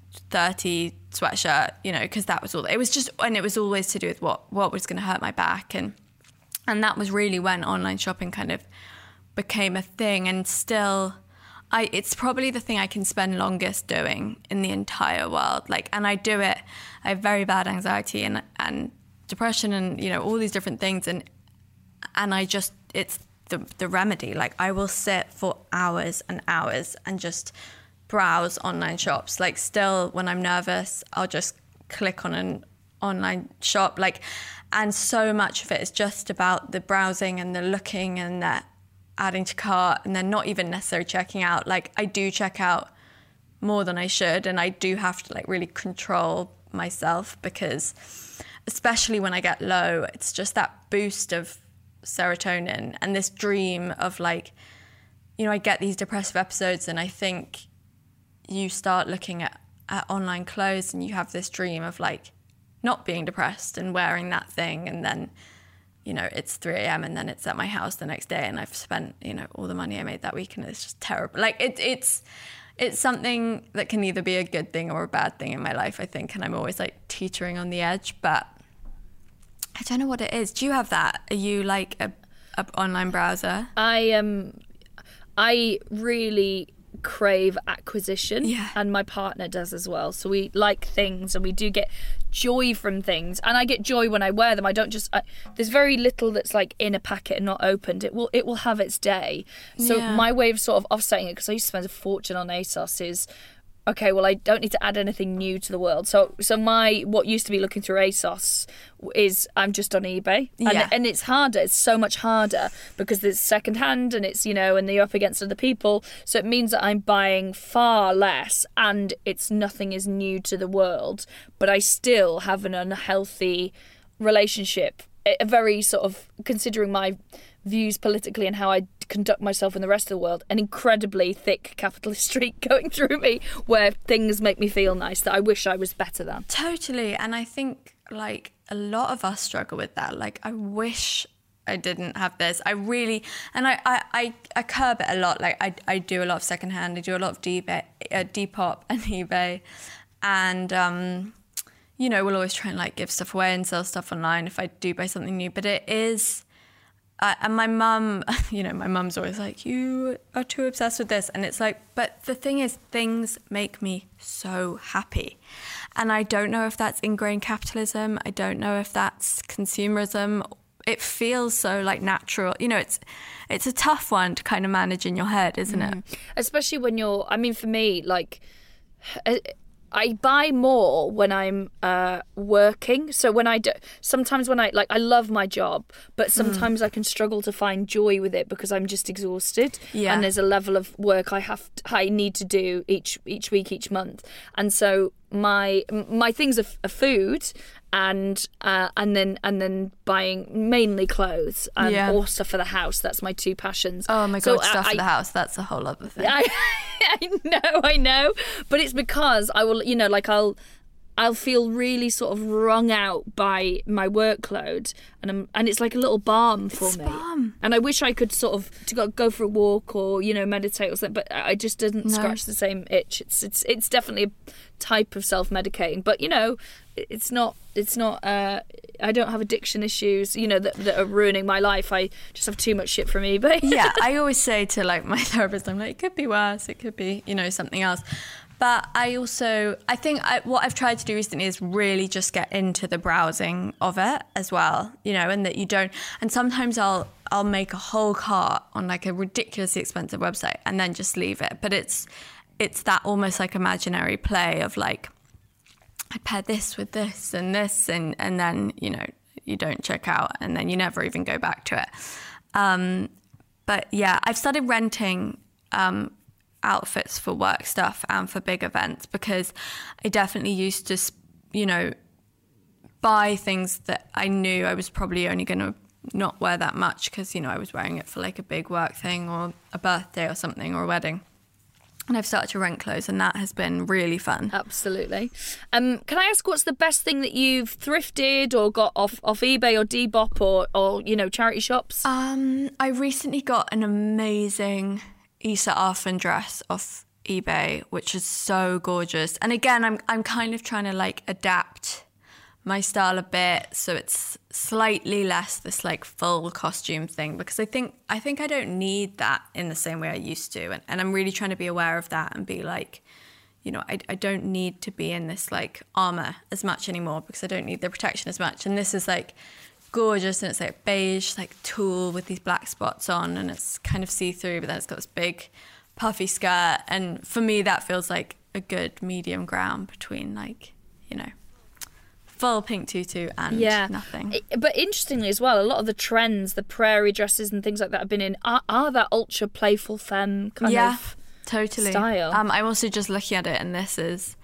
thirty sweatshirt?" You know, because that was all. It was just, and it was always to do with what what was going to hurt my back. And. And that was really when online shopping kind of became a thing. And still, I it's probably the thing I can spend longest doing in the entire world. Like, and I do it. I have very bad anxiety and and depression and, you know, all these different things. And and I just, it's the the remedy. Like, I will sit for hours and hours and just browse online shops. Like, still, when I'm nervous, I'll just click on an online shop. Like, and so much of it is just about the browsing and the looking and the adding to cart, and then not even necessarily checking out. Like, I do check out more than I should, and I do have to like really control myself, because especially when I get low, it's just that boost of serotonin and this dream of like, you know, I get these depressive episodes and I think you start looking at, at online clothes and you have this dream of like not being depressed and wearing that thing, and then, you know, it's three a.m. and then it's at my house the next day and I've spent, you know, all the money I made that week, and it's just terrible. Like it, it's it's something that can either be a good thing or a bad thing in my life, I think, and I'm always like teetering on the edge, but I don't know what it is. Do you have that? Are you like a, a online browser? I um, I really crave acquisition, yeah. and my partner does as well. So we like things and we do get joy from things, and I get joy when I wear them. I don't just I, there's very little that's like in a packet and not opened. It will it will have its day. So yeah. my way of sort of offsetting it, because I used to spend a fortune on ASOS, is okay, well, I don't need to add anything new to the world. So so my, what used to be looking through ASOS is I'm just on eBay. And, yeah. and it's harder. It's so much harder because it's secondhand and it's, you know, and you're up against other people. So it means that I'm buying far less and it's nothing is new to the world. But I still have an unhealthy relationship, a very sort of, considering my views politically and how I conduct myself in the rest of the world, an incredibly thick capitalist streak going through me where things make me feel nice that I wish I was better than. Totally. And I think like a lot of us struggle with that. Like, I wish I didn't have this. I really, and I, I, I, I curb it a lot. Like I, I do a lot of secondhand. I do a lot of Depop, uh, Depop and eBay. And, um, you know, we'll always try and like give stuff away and sell stuff online if I do buy something new. But it is, Uh, and my mum, you know, my mum's always like, you are too obsessed with this. And it's like, but the thing is, things make me so happy. And I don't know if that's ingrained capitalism. I don't know if that's consumerism. It feels so like natural. You know, it's it's a tough one to kind of manage in your head, isn't mm. it? Especially when you're, I mean, for me, like, I buy more when I'm uh, working. So when I do, sometimes when I like, I love my job, but sometimes mm. I can struggle to find joy with it because I'm just exhausted. Yeah. And there's a level of work I have, to, I need to do each each week, each month, and so my my things are, are food. And uh, and then and then buying mainly clothes and yeah. or stuff for the house. That's my two passions. Oh my god, so stuff I, for the house. That's a whole other thing. I, I know, I know. But it's because I will, you know, like I'll I'll feel really sort of wrung out by my workload, and I'm, and it's like a little balm for it's me. Balm. And I wish I could sort of to go, go for a walk or you know meditate or something, but I just didn't no. scratch the same itch. It's it's it's definitely a type of self-medicating, but you know, it's not it's not. Uh, I don't have addiction issues, you know, that that are ruining my life. I just have too much shit from eBay. Yeah, I always say to like my therapist, I'm like, it could be worse. It could be you know something else. But I also, I think I, what I've tried to do recently is really just get into the browsing of it as well, you know, and that you don't, and sometimes I'll I'll make a whole cart on like a ridiculously expensive website and then just leave it. But it's it's that almost like imaginary play of like, I pair this with this and this, and, and then, you know, you don't check out and then you never even go back to it. Um, but yeah, I've started renting um outfits for work stuff and for big events because I definitely used to, you know, buy things that I knew I was probably only going to not wear that much because, you know, I was wearing it for like a big work thing or a birthday or something or a wedding. And I've started to rent clothes and that has been really fun. Absolutely. Um, can I ask what's the best thing that you've thrifted or got off, off eBay or Depop or, or, you know, charity shops? Um, I recently got an amazing Issa Arfin dress off eBay, which is so gorgeous. And again, I'm I'm kind of trying to like adapt my style a bit so it's slightly less this like full costume thing because I think I think I don't need that in the same way I used to. And, and I'm really trying to be aware of that and be like, you know, I, I don't need to be in this like armor as much anymore because I don't need the protection as much. And this is like gorgeous and it's like beige like tulle with these black spots on and it's kind of see-through but then it's got this big puffy skirt and for me that feels like a good medium ground between like, you know, full pink tutu and yeah. nothing. But interestingly as well, a lot of the trends, the prairie dresses and things like that have been in are, are that ultra playful femme kind yeah, of totally. style. Um, I'm also just looking at it and this is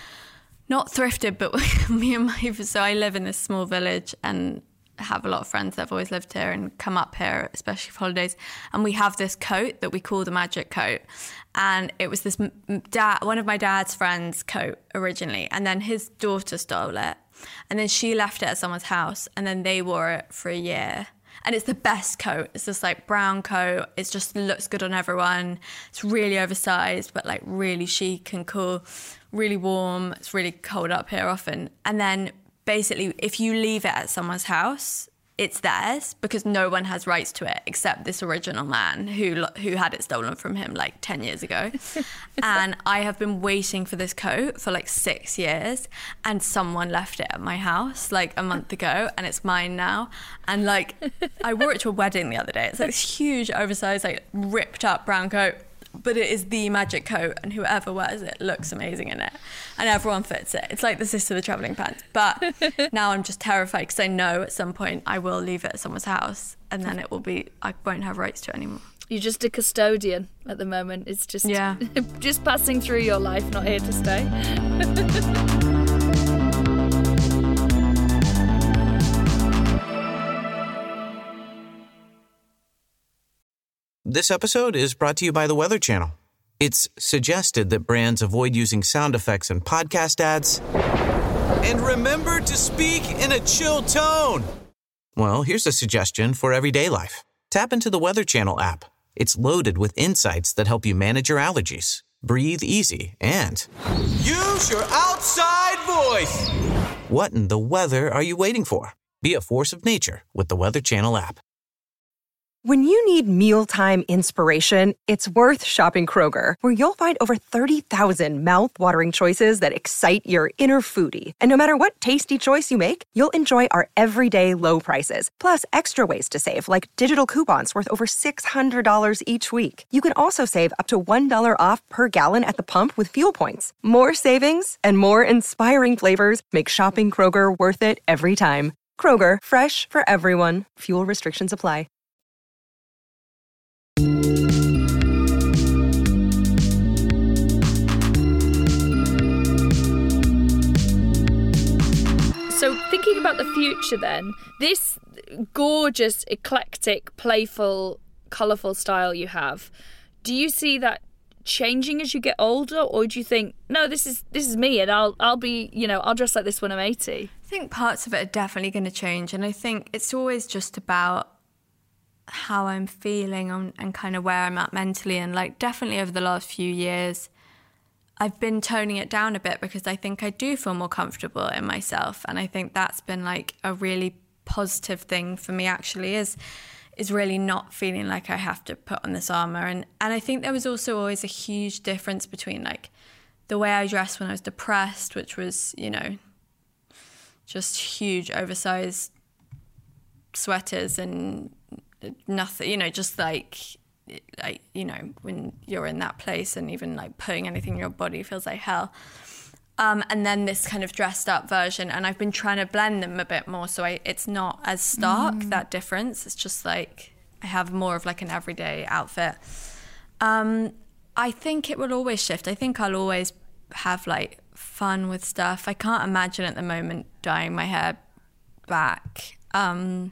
not thrifted but me and my so I live in this small village and have a lot of friends that have always lived here and come up here, especially for holidays. And we have this coat that we call the magic coat. And it was this dad, one of my dad's friend's coat originally. And then his daughter stole it. And then she left it at someone's house. And then they wore it for a year. And it's the best coat. It's this like brown coat. It just looks good on everyone. It's really oversized, but like really chic and cool, really warm. It's really cold up here often. And then basically, if you leave it at someone's house, it's theirs because no one has rights to it except this original man who who had it stolen from him like ten years ago. And I have been waiting for this coat for like six years and someone left it at my house like a month ago and it's mine now. And like, I wore it to a wedding the other day. It's like this huge, oversized, like ripped up brown coat. But it is the magic coat and whoever wears it looks amazing in it and everyone fits it. It's like the sister of the travelling pants. But now I'm just terrified because I know at some point I will leave it at someone's house and then it will be, I won't have rights to it anymore. You're just a custodian at the moment. It's just, yeah. just passing through your life, not here to stay. This episode is brought to you by the Weather Channel. It's suggested that brands avoid using sound effects in podcast ads. And remember to speak in a chill tone. Well, here's a suggestion for everyday life. Tap into the Weather Channel app. It's loaded with insights that help you manage your allergies, breathe easy, and use your outside voice. What in the weather are you waiting for? Be a force of nature with the Weather Channel app. When you need mealtime inspiration, it's worth shopping Kroger, where you'll find over thirty thousand mouth-watering choices that excite your inner foodie. And no matter what tasty choice you make, you'll enjoy our everyday low prices, plus extra ways to save, like digital coupons worth over six hundred dollars each week. You can also save up to one dollar off per gallon at the pump with fuel points. More savings and more inspiring flavors make shopping Kroger worth it every time. Kroger, fresh for everyone. Fuel restrictions apply. So thinking about the future then, this gorgeous, eclectic, playful, colourful style you have, do you see that changing as you get older, or do you think, no, this is this is me and I'll I'll be, you know, I'll dress like this when I'm eighty? I think parts of it are definitely going to change, and I think it's always just about how I'm feeling and, and kind of where I'm at mentally, and like definitely over the last few years I've been toning it down a bit because I think I do feel more comfortable in myself, and I think that's been like a really positive thing for me actually, is is really not feeling like I have to put on this armour. And, and I think there was also always a huge difference between like the way I dressed when I was depressed, which was, you know, just huge oversized sweaters and nothing, you know, just like, like, you know, when you're in that place and even like putting anything in your body feels like hell. Um, and then this kind of dressed up version, and I've been trying to blend them a bit more, so I, it's not as stark, mm. that difference. It's just like I have more of like an everyday outfit. Um, I think it will always shift. I think I'll always have like fun with stuff. I can't imagine at the moment dyeing my hair back. Um,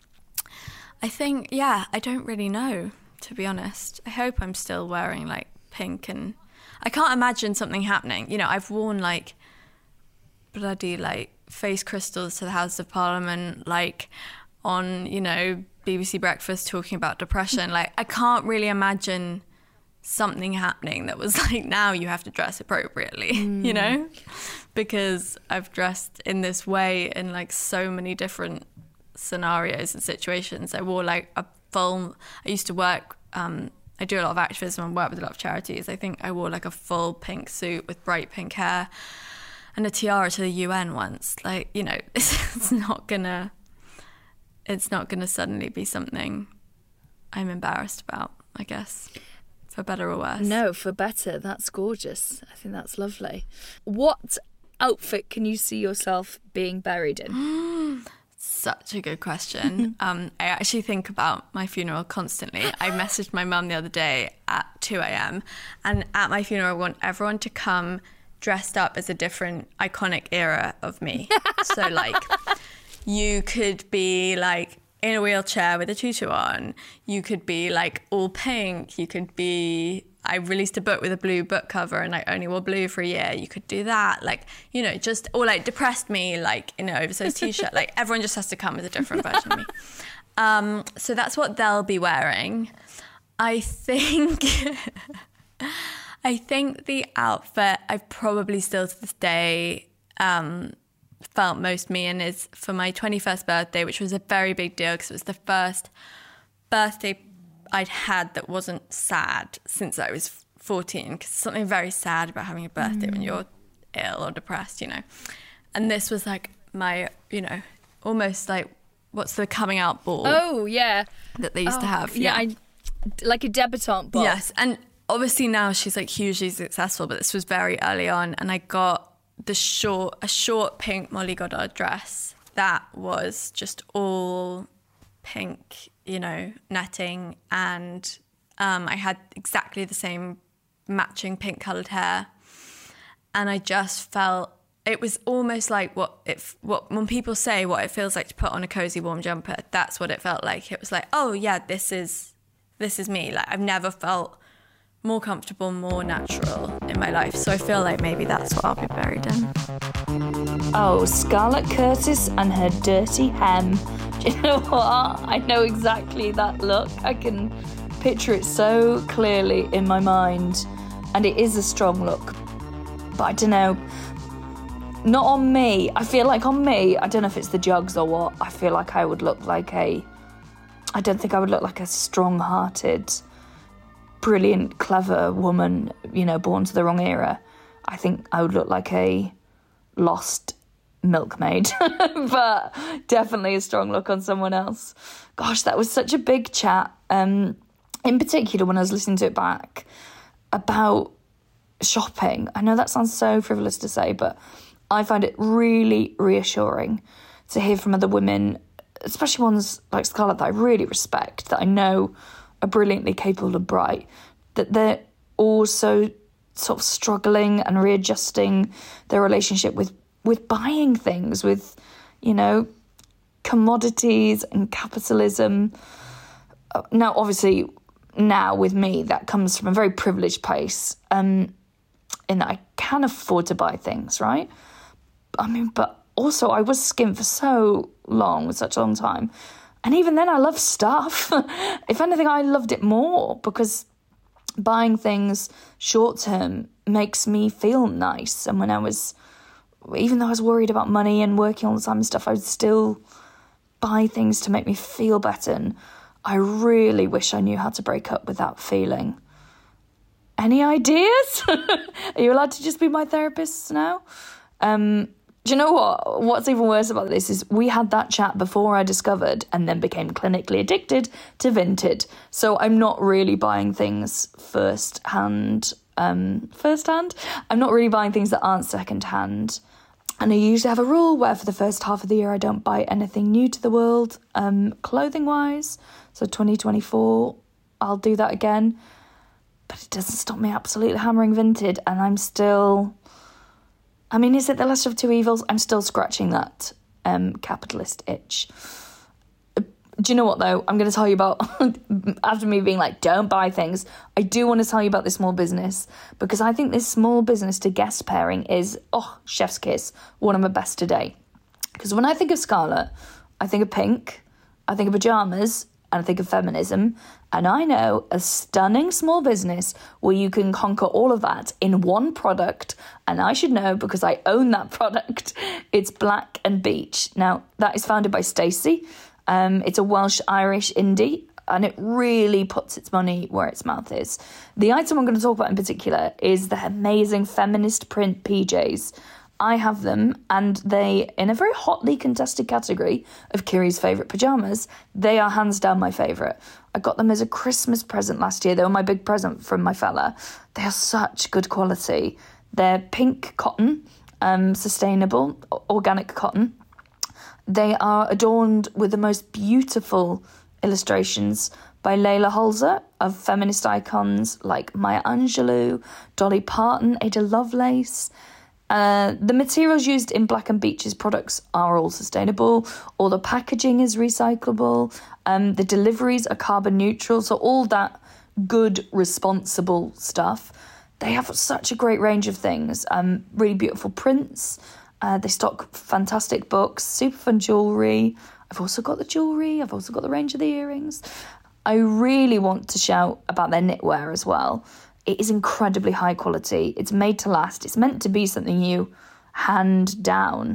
I think, yeah, I don't really know, to be honest. I hope I'm still wearing like pink, and I can't imagine something happening. You know, I've worn like bloody like face crystals to the House of Parliament, like on, you know, B B C Breakfast talking about depression. Like, I can't really imagine something happening that was like, now you have to dress appropriately, mm. you know, because I've dressed in this way in like so many different scenarios and situations. I wore like a full, I used to work, um, I do a lot of activism and work with a lot of charities. I think I wore like a full pink suit with bright pink hair and a tiara to the U N once. Like, you know, it's not gonna, it's not gonna suddenly be something I'm embarrassed about, I guess, for better or worse. No, for better. That's gorgeous. I think that's lovely. What outfit can you see yourself being buried in? Such a good question. um, I actually think about my funeral constantly. I messaged my mum the other day at two a.m. and at my funeral I want everyone to come dressed up as a different iconic era of me. So like, you could be like in a wheelchair with a tutu on. You could be like all pink. You could be, I released a book with a blue book cover and I only wore blue for a year. You could do that. Like, you know, just, or like depressed me, like in an oversized t-shirt. Like, everyone just has to come with a different version of me. Um, so that's what they'll be wearing. I think, I think the outfit I've probably still to this day um, felt most me in is for my twenty-first birthday, which was a very big deal because it was the first birthday I'd had that wasn't sad since I was fourteen, because there's something very sad about having a birthday mm. when you're ill or depressed, you know. And this was like my, you know, almost like, what's the coming out ball? Oh, yeah. That they used oh, to have. Yeah, yeah. I, like a debutante ball. Yes, and obviously now she's like hugely successful, but this was very early on, and I got the short, a short pink Molly Goddard dress that was just all pink, you know, netting, and um, I had exactly the same matching pink coloured hair, and I just felt it was almost like what it what when people say what it feels like to put on a cozy warm jumper. That's what it felt like. It was like, oh yeah, this is this is me. Like, I've never felt more comfortable, more natural in my life. So I feel like maybe that's what I'll be buried in. Oh, Scarlett Curtis and her dirty hem. Do you know what? I know exactly that look. I can picture it so clearly in my mind. And it is a strong look. But I don't know. Not on me. I feel like on me, I don't know if it's the jugs or what, I feel like I would look like a I don't think I would look like a strong-hearted, brilliant, clever woman, you know, born to the wrong era. I think I would look like a lost milkmaid, but definitely a strong look on someone else. Gosh, that was such a big chat. Um, in particular, when I was listening to it back, about shopping. I know that sounds so frivolous to say, but I find it really reassuring to hear from other women, especially ones like Scarlett that I really respect, that I know are brilliantly capable and bright, that they're also sort of struggling and readjusting their relationship with, with buying things, with, you know, commodities and capitalism. Now, obviously, now with me, that comes from a very privileged place, um, in that I can afford to buy things, right? I mean, but also I was skint for so long, such a long time. And even then I loved stuff. If anything, I loved it more because buying things short term makes me feel nice. And when I was, even though I was worried about money and working all the time and stuff, I would still buy things to make me feel better. And I really wish I knew how to break up with that feeling. Any ideas? Are you allowed to just be my therapist now? Um, do you know what? What's even worse about this is we had that chat before I discovered and then became clinically addicted to Vinted. So I'm not really buying things first hand. Um, first hand? I'm not really buying things that aren't second hand. And I usually have a rule where for the first half of the year I don't buy anything new to the world, um, clothing-wise. So twenty twenty-four, I'll do that again. But it doesn't stop me absolutely hammering Vinted, and I'm still... I mean, is it the lesser of two evils? I'm still scratching that um, capitalist itch. Do you know what, though? I'm going to tell you about, after me being like, don't buy things, I do want to tell you about this small business, because I think this small business to guest pairing is, oh, chef's kiss, one of my best today. Because when I think of Scarlett, I think of pink, I think of pyjamas, and I think of feminism, and I know a stunning small business where you can conquer all of that in one product, and I should know because I own that product. It's Black and Beach. Now, that is founded by Stacey. Um, it's a Welsh-Irish indie, and it really puts its money where its mouth is. The item I'm going to talk about in particular is the amazing feminist print P Js. I have them, and they, in a very hotly contested category of Kiri's favourite pyjamas, they are hands down my favourite. I got them as a Christmas present last year. They were my big present from my fella. They are such good quality. They're pink cotton, um, sustainable, organic cotton. They are adorned with the most beautiful illustrations by Layla Holzer of feminist icons like Maya Angelou, Dolly Parton, Ada Lovelace. Uh, the materials used in Black and Beach's products are all sustainable. All the packaging is recyclable. Um, the deliveries are carbon neutral. So all that good, responsible stuff. They have such a great range of things. Um, really beautiful prints. Uh, they stock fantastic books, super fun jewellery. I've also got the jewellery. I've also got the range of the earrings. I really want to shout about their knitwear as well. It is incredibly high quality. It's made to last. It's meant to be something you hand down.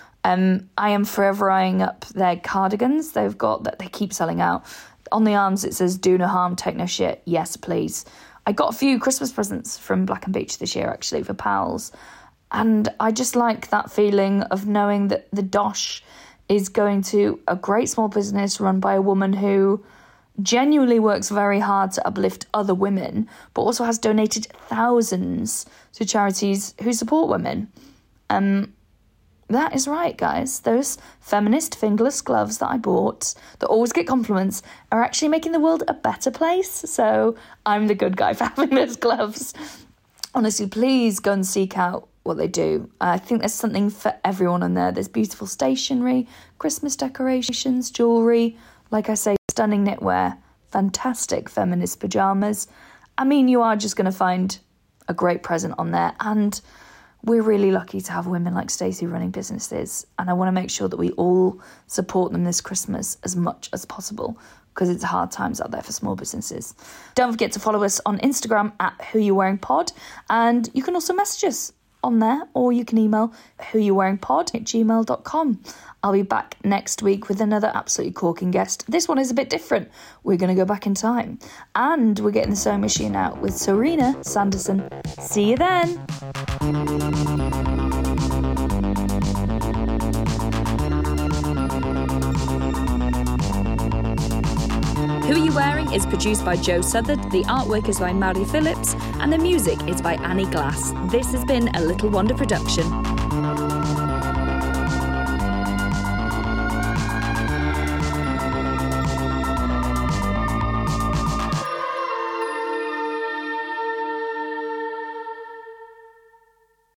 Um, I am forever eyeing up their cardigans. They've got that they keep selling out. On the arms it says "Do no harm, take no shit. Yes, please." I got a few Christmas presents from Black and Beach this year actually for pals, and I just like that feeling of knowing that the dosh is going to a great small business run by a woman who genuinely works very hard to uplift other women, but also has donated thousands to charities who support women. Um, that is right, guys. Those feminist fingerless gloves that I bought, that always get compliments, are actually making the world a better place. So I'm the good guy for having those gloves. Honestly, please go and seek out what they do. I think there's something for everyone on there. There's beautiful stationery, Christmas decorations, jewellery, like I say, stunning knitwear, fantastic feminist pyjamas. I mean, you are just going to find a great present on there. And we're really lucky to have women like Stacey running businesses. And I want to make sure that we all support them this Christmas as much as possible, because it's hard times out there for small businesses. Don't forget to follow us on Instagram at Who You Wearing Pod. And you can also message us on there, or you can email whoyouwearingpod at gmail dot com. I'll be back next week with another absolutely corking guest. This one is a bit different. We're going to go back in time. And we're getting the sewing machine out with Serena Sanderson. See you then. Who Are You Wearing is produced by Joe Southard, the artwork is by Mary Phillips, and the music is by Annie Glass. This has been a Little Wonder production.